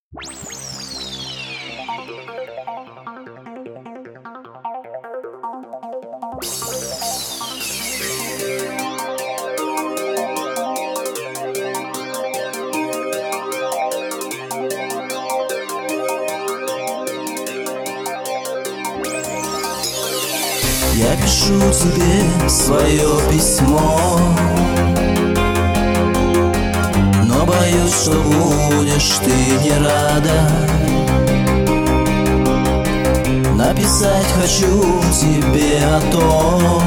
Я пишу тебе свое письмо, но боюсь, что будешь ты не рада. Написать хочу тебе о том,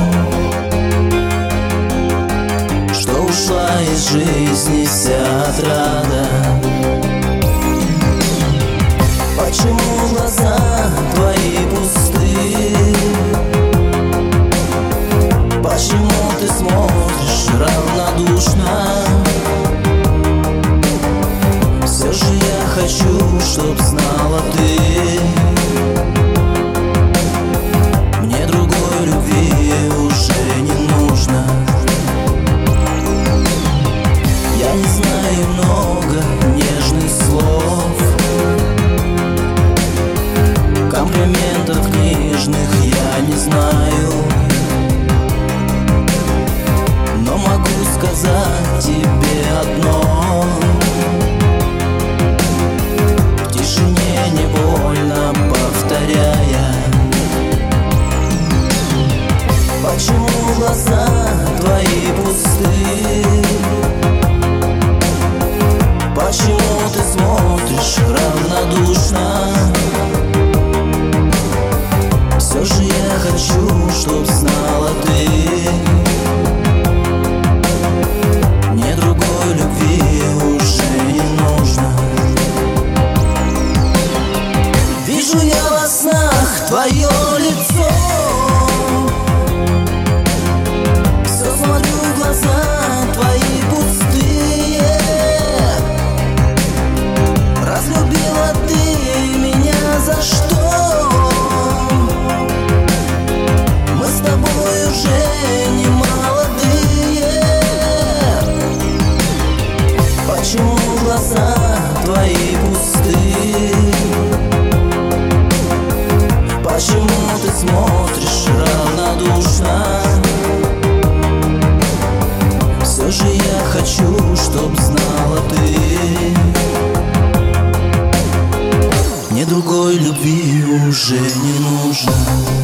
что ушла из жизни вся отрада. Почему глаза твои пусты? Почему ты смотришь равнодушно? Все же я хочу, чтоб знала ты, мне другой любви уже не нужно. Я не знаю много нежных слов, комплиментов книжных я не знаю, но могу сказать тебе одно: в тишине невольно повторяя. Почему глаза твои пусты? Почему ты смотришь равнодушно? Все же я хочу, чтоб знала ты, мне другой любви уже не нужно. Вижу я во снах твое лицо, все смотрю в глаза твои пустые. Разлюбила ты меня за что? Мы с тобой уже не молодые. Почему глаза твои пусты? Почему ты смотришь равнодушно? Все же я хочу, чтоб знала ты, мне другой любви уже не нужно.